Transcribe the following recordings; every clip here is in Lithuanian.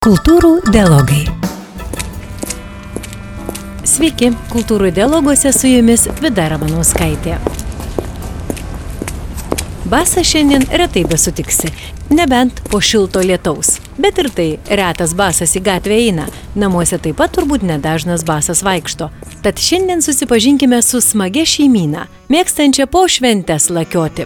Kultūrų dialogai. Sveiki, kultūrų dialoguose su jumis Vida Ramanauskaitė. Basą šiandien retai besutiksi, nebent po šilto lietaus. Bet ir tai retas basas į gatvę eina, namuose taip pat turbūt nedažnas basas vaikšto. Tad šiandien susipažinkime su smagia šeimyna, mėgstančia po šventes lakioti.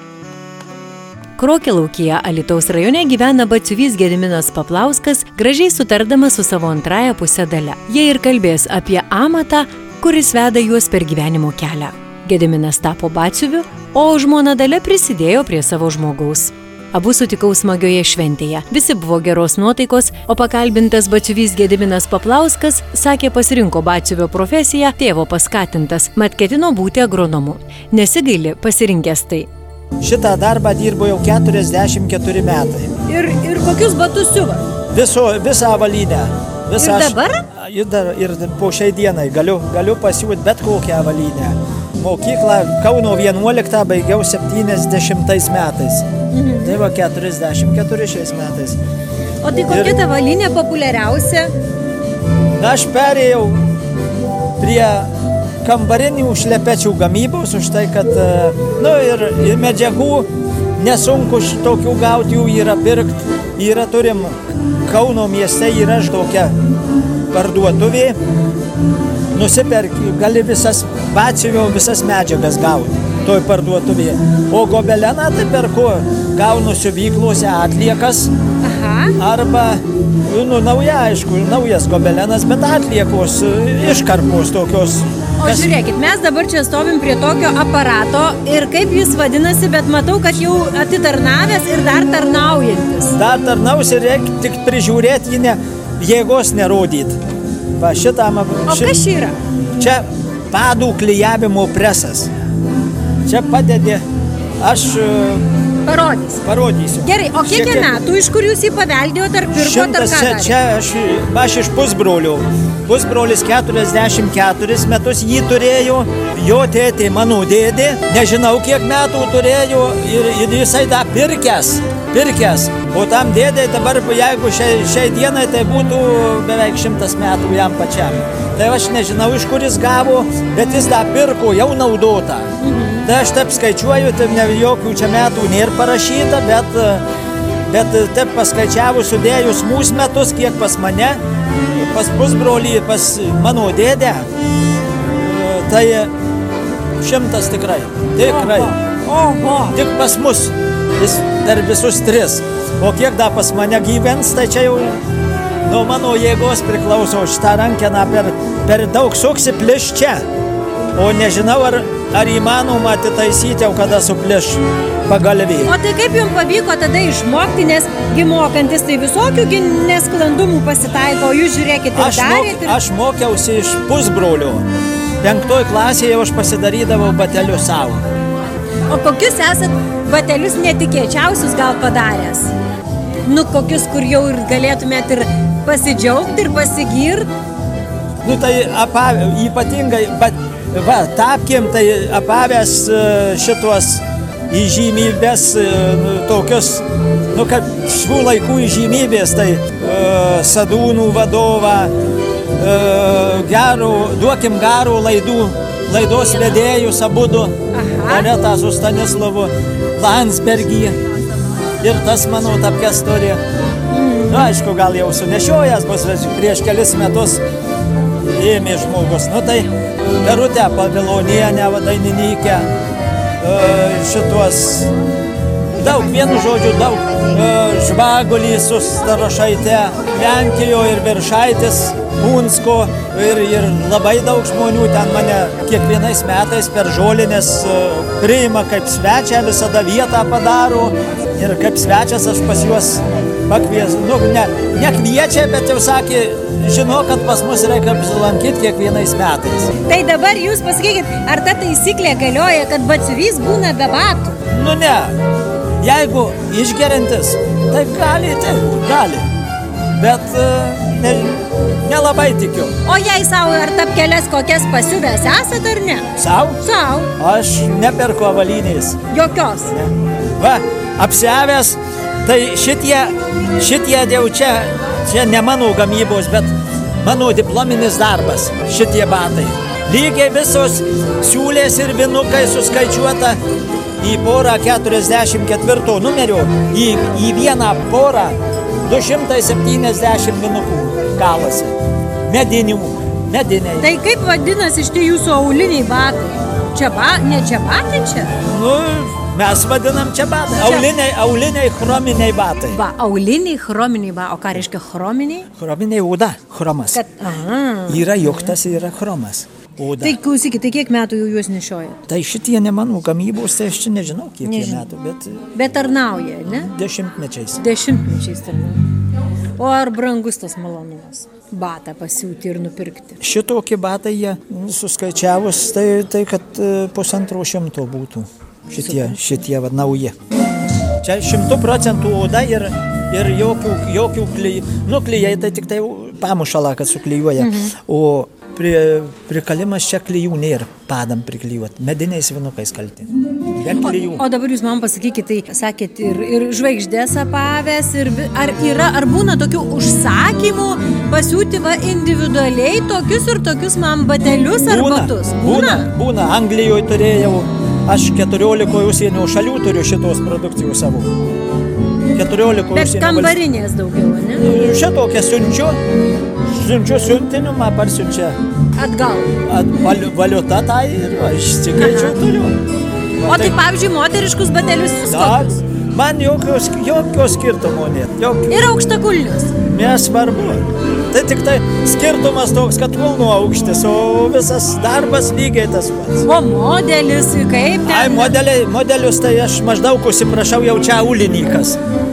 Krokialaukyje Alytaus rajone gyvena batsiuvys Gediminas Paplauskas, gražiai sutardamas su savo antrąja puse Dalia. Jie ir kalbės apie amatą, kuris veda juos per gyvenimo kelią. Gediminas tapo batsiuviu, o žmona Dalia prisidėjo prie savo žmogaus. Abu sutikau smagioje šventėje. Visi buvo geros nuotaikos, o pakalbintas batsiuvys Gediminas Paplauskas sakė, pasirinko batsiuvio profesiją, tėvo paskatintas, mat ketino būti agronomu. Nesigaili pasirinkęs tai. Šitą darbą dirbo jau 44 metai. Ir kokius batus siuvat? Visą avalynę. Ir dabar? Ir po šiai dienai galiu pasiūti bet kokią avalynę. Mokyklą Kauno 11 baigiau 70 metais. Tai va 44 šiais metais. O tai kokia ta avalynė populiariausia? Aš perėjau prie kambarinių šlepečių gamybos už tai, kad ir medžiagų nesunku tokių gauti, jų yra pirkti. Turim Kauno mieste yra tokia parduotuvė, nusiperki, gali visas medžiagas gauti toj parduotuvėje. O gobeleną tai perku, gaunu siuvyklose atliekas. Arba, naujas gobelenas, bet atliekos, iškarpos tokios. O žiūrėkit, mes dabar čia stovim prie tokio aparato ir kaip jis vadinasi, bet matau, kad jau atitarnavęs ir dar tarnaujantis. Dar tarnaus ir reikia tik prižiūrėti, jį jėgos nerodyti. Va, O kas yra? Čia padų klijavimo presas. Čia padedi, aš parodysiu. Gerai, o kiek metų, iš kur jūs jį paveldėjote, ar pirkote, ar ką? Čia aš iš pusbrolių. Pusbrolis 44 metus jį turėjo, jo tėtė, mano dėdė, nežinau kiek metų turėjo ir jisai da pirkęs. O tam dėdė dabar, jeigu šiai dienai, tai būtų beveik 100 metų jam pačiam. Tai aš nežinau, iš kur jis gavo, bet jis da pirko jau naudotą. Tai aš taip skaičiuoju, tai jokių čia metų nėra parašyta, bet taip paskaičiavus, sudėjus mūsų metus, kiek pas mane, pas pusbrolį, pas mano dėdę, tai 100 tikrai. Oho. Tik pas mus, jis dar visus 3. O kiek da pas mane gyvens, tai čia jau nuo mano jėgos priklauso. Šitą rankeną per daug suksi pliš čia. O nežinau, ar įmanoma atitaisyti jau kada supliš pagalvį. O tai kaip jums pavyko tada išmokti, nes mokantis tai visokių nesklandumų pasitaiko, jūs žiūrėkite ir darėte? Aš mokiausi iš pusbrolių. 5 klasėje aš pasidarydavau batelius savo. O kokius esat batelius netikėčiausius gal padaręs? Kokius, kur jau ir galėtumėt ir pasidžiaugti ir pasigirti? Tai ypatingai, tapkėm, tai apavęs šitos įžymybės, tokios, kaip šių laikų įžymybės, tai Sadūnų vadovą, duokim garų laidos vedėjus abudu, Aretą su Stanislavu Landsbergį ir tas mano tapkės turi. Aišku, gal jau sunešiojas, bus prieš kelis metus ėmė žmogus. Tai Verutę Pavilonienę, dainininkę, šitos daug, vienu žodžiu, daug Žvagulį su Starošaite, Lenkijoje ir Viršaitis, Punsko ir labai daug žmonių ten mane kiekvienais metais per žolinės priima kaip svečią, visada vietą padaro ir kaip svečias aš pas juos pakvies, nekviečia, bet jau sakė, žino, kad pas mus reikia apsilankyti kiekvienais metais. Tai dabar jūs pasakykit, ar ta taisyklė galioja, kad batsiuvys būna be batų? Ne, jeigu išgeriantis, tai gali, bet nelabai tikiu. O jei savo ar tapkeles kokias pasiuvęs esat ar ne? Sau? Sau. Aš neperku avalynės. Jokios? Ne. Apsiavęs, tai šitie jau čia čia ne mano gamybos, bet mano diplominis darbas, šitie batai. Lygiai visos siūlės ir vinukai suskaičiuota į porą 44 numerio, į vieną porą 270 vinukų galasi. Mediniai. Tai kaip vadinasi šitie jūsų auliniai batai? Ne čiabatai čia? Nu, mes vadinam čiabatai. Auliniai chrominiai batai. Auliniai chrominiai batai. O ką reiškia chrominiai? Chrominiai oda, chromas. Yra joktas, yra chromas. Oda. Tai klausykit, tai kiek metų jau juos nešiojat? Tai šitie ne mano gamybos, tai aš čia nežinau kiek metų, Bet tarnauja, ne? Dešimtmečiais tarnauja. O ar brangus tas malonumas? Batą pasiūti ir nupirkti? Šitokį batą jie suskaičiavus, tai kad 150 būtų šitie nauji. Čia 100% oda ir jokių klijų. Nu, klijai tai tik tai pamušalą, kad suklijuoja. O prikalimas čia klijų nėra, padam priklijuoti. Mediniais vinukais kalti. O dabar jūs man pasakykit, tai sakėt ir žvaigždės apavęs, ar būna tokių užsakymų pasiūti individualiai tokius man batelius ar batus? Būna. Anglijoje turėjau, aš 14 užsienio šalių turiu šitos produkcijos savo. 14 Bet kambarinės daugiau, ne? Šitokią siunčiu siuntinimą, parsiunčia atgal. Valiuta tai ir aš cikaičiau turiu. O tai pavyzdžiui, moteriškus batelius kokius? Man jokio skirtumo nėra. Ir aukštakulnius? Nesvarbu. Tai tik tai skirtumas toks, kad kulnų aukštis, o visas darbas lygiai tas pats. O modelis, kaip ten? Modelius tai aš maždaug užsiprašau jau čia aulininkas.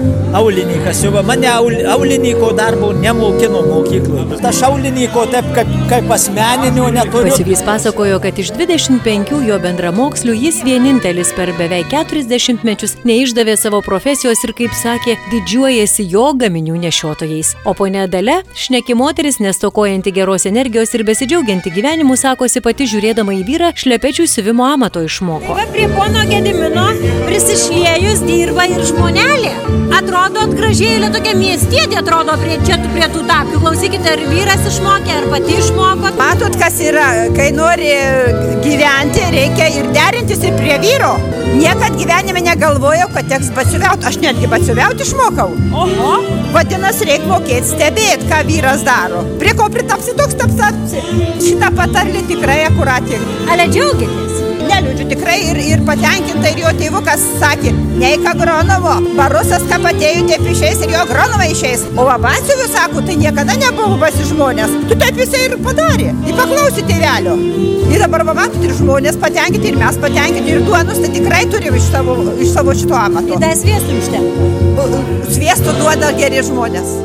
Jau mane aulininko darbo nemokino mokykloje. Aš aulininko taip kaip asmeninio neturiu. Batsiuvys pasakojo, kad iš 25 jo bendramokslių jis vienintelis per beveik 40 mečius neišdavė savo profesijos ir, kaip sakė, didžiuojasi jo gaminių nešiotojais. O ponia Dalia, šneki moteris, nestokojanti geros energijos ir besidžiaugianti gyvenimu, sakosi pati žiūrėdama į vyrą, šlepečių siuvimo amato išmoko. Tai prie pono Gedimino prisišliejus dirba ir žmonelė. Atrodo, gražiai, tokia miestietė atrodo prie tų tapių. Klausykite, ar vyras išmokė, ar pati išmoko? Matot, kas yra, kai nori gyventi, reikia ir derintis ir prie vyro. Niekad gyvenime negalvojau, kad teks batsiuviauti. Aš netgi batsiuviauti išmokau. Oho. Vadinasi, reikia mokėti stebėti, ką vyras daro. Prie ko pritapsi, toks tapsi. Šitą patarlį tikrai akuratė. Ale džiaugitės? Neliūdžiu tikrai ir patenkinta, ir jo tėvukas sakė, neik agronomo, barusas kapatėjų taip išeis ir jo agronomai išeis. O batsiuvių sako, tai niekada nebuvo basi žmonės. Tu taip visai ir padarė. Ir paklausė tėvelio. Ir dabar matot, ir žmonės patenkinti, ir mes patenkinti, ir duonus, tai tikrai turim iš savo šito amato. Ir dar sviestų užtenka. Sviestų duoda geri žmonės.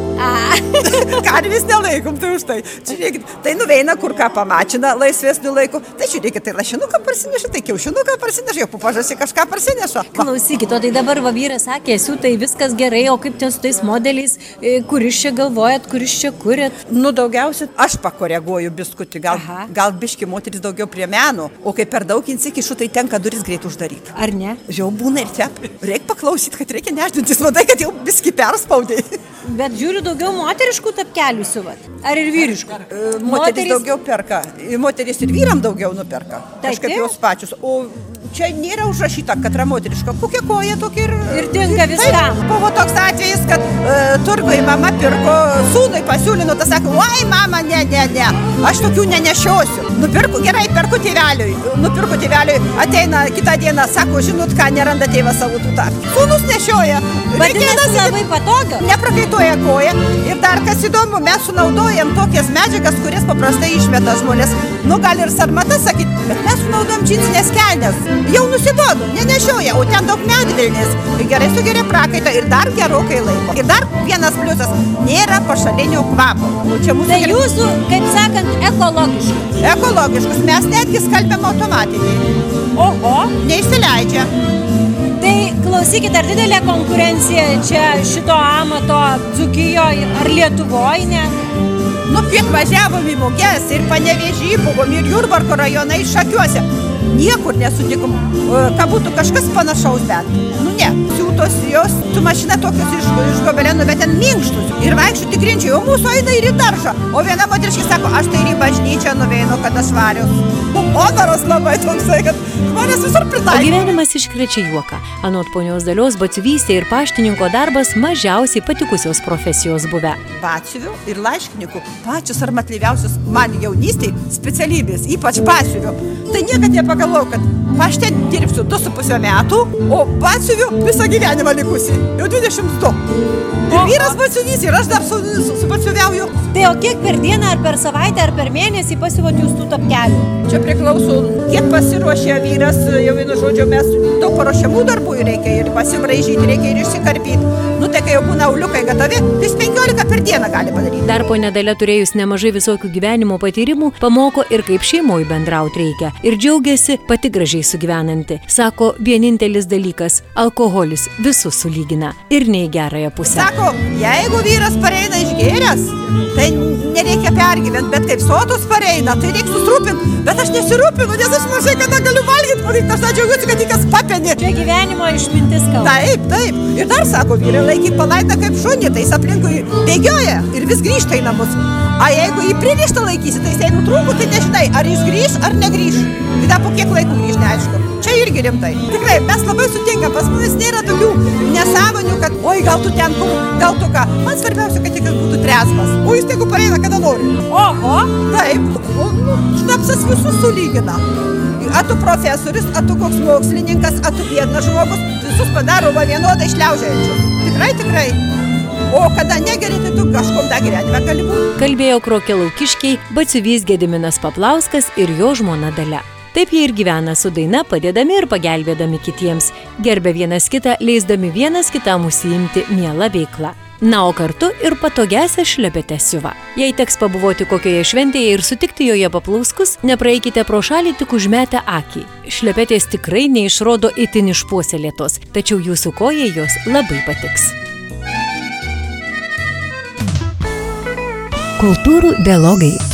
Karvis nelaikom, tai už tai. Žiūrėkit, tai nuveina kur ką pamačina laisvesnių laikų. Tai žiūrėkit, tai lašinuką parsineša, tai kiaušinuką parsineša, jau pupažasi kažką parsineša. Klausykit, o tai dabar vyras sakė, siūtai viskas gerai, o kaip ten su tais modeliais, kuris čia galvojat, kuris čia kuriat? Nu, daugiausiai aš pakoreguoju biskutį, gal biški moteris daugiau prie meno, o kai per daug insikišu, tai tenka duris greit uždaryti. Ar ne? Jau būna ir tep. Reikia paklausyti, kad reikia nešdintis, matai, kad jau biski perspaudė. Bet žiūriu, daugiau moteriškų tapkelių siuvat. Ar ir vyriškų? Moteris daugiau perka. Moteris ir vyram daugiau nuperka. Kažkaip jos pačius. O čia nėra užrašyta, kad yra moteriška. Kokia koja tokia ir tinka viskam. Buvo toks atvejis, kad turgui mama pirko, sūnui pasiūlino, tas sako, oi mama, ne. Aš tokių nenešiosiu. Gerai, perku tėveliui. Ateina kitą dieną, sako, žinot ką, neranda tėvas savo tų tapkų. Sūnus nešioja. Vadinasi, labai patogu. Neprakaituoja koja. Ir dar kas įdomu, mes sunaudojam tokias medžiagas, kurias paprastai išmeta žmonės. Nu, gali ir sarmatas sakyti, bet mes sunaudojam džinsinės kelnes. Jau nusibodo, nenešioja, o ten daug medvilnės. Gerai sugeria prakaitą ir dar gerokai laiko. Ir dar vienas pliusas, nėra pašalinio kvapo. Tai jūsų, kaip sakant, ekologiškus. Ekologiškus, mes netgi skalbiam automatiniai. Oho. Neišsileidžia. Tai klausykit, ar didelė konkurencija čia šito amato Dzūkijoje ar Lietuvoje, ne? Nu, kiek važiavom į muges ir Panevėžy buvom ir Jurbarko rajonai Šakiuose. Niekur nesutikom, kad būtų kažkas panašaus, bet, nu ne, siūto tos jos, tu mašina tokios iš gobelenų, bet ten minkštus. Ir vaikščių tikrinčiai, o mūsų eina ir į daržą. O viena moteriškai sako, aš tai ir į bažnyčią nuveinu, kada švarius. Odaras labai toksai, kad žmonės visur pritaiko. O gyvenimas iškrečia juoką. Anot ponios Dalios, batsiuvystė ir paštininko darbas mažiausiai patikusios profesijos buvę. Batsiuvių ir laiškininkų pačius armatlyviausius man jaunystėj specialybės, ypač batsiuvių. Tai niekad nepagalvojau, kad pašte dirbsiu 2,5 metų, o batsiuvių visą gyvenimą likusi. Jau 22. Ir vyras batsiuvys, ir aš dar su batsiuviauju. Tai o kiek per dieną, ar per savaitę, ar per mėnesį pasiuvot jūs tų tapkelių? Čia priklauso, kiek pasiruošė vyras, jau vienu žodžiu, mes daug paruošiamų darbų reikia ir pasibraižyti, reikia ir išsikarpyti. Nu tai kai jau būna auliukai gatavi, tai 15 per dieną gali padaryti. Dar ponia Dalia, turėjus nemažai visokių gyvenimo patyrimų, pamoko ir kaip šeimoje bendrauti reikia. Ir džiaugiasi pati gražiai sugyvenanti. Sako, vienintelis dalykas – alkoholis visus sulygina ir ne į gerąją pusę. Sako, jeigu vyras pareina išgėręs, tai nereikia pergyventi, bet kaip sotus pareina, tai reikia susirūpinti. Bet aš nesirūpinu, nes aš mažai kada galiu valgyti, aš tą džiaugiuosi, kad tikas papenė. Čia gyvenimo išmintis kalba. Taip. Ir dar sako, vyrai laikyk palaidą kaip šunį, tai jis aplinkui bėgioja ir vis grįžta į namus. A jeigu jį pririštą laikysi, tai jis nutrūko, tai nežinai, ar jis grįž, ar negrįž. Ir dar po kiek laiko grįž, neaišku. Čia irgi rimtai. Tikrai, mes labai sutinkam, pas mumis nėra tokių nesąmonių, kad oi, gal tu ten kur, gal tu ką. Man svarbiausia, kad tikas būtų trezvas. O jis tegu pareina, kada nori. Oho, taip. Šnapsas visus sulygina. A tu profesorius, a tu koks mokslininkas, a tu biednas žmogus, visus padaro vienodai šliaužiančius. Tikrai. O kada negeri, tai tu kažkom tą gyvenimą gali būti. Kalbėjo Krokialaukiškiai, batsiuvys Gediminas Paplauskas ir jo žmona Dalia. Taip jie ir gyvena su daina, padėdami ir pagelbėdami kitiems, gerbė vienas kitą, leisdami vienas kitam užsiimti mielą veiklą. Na, o kartu ir patogiausią šlepetę siuva. Jei teks pabuvoti kokioje šventėje ir sutikti joje paplauskus, nepraeikite pro šalį tik užmetę akį. Šlepetės tikrai neišrodo itin išpuoselėtos, tačiau jūsų kojai jos labai patiks. Kultūrų dialogai.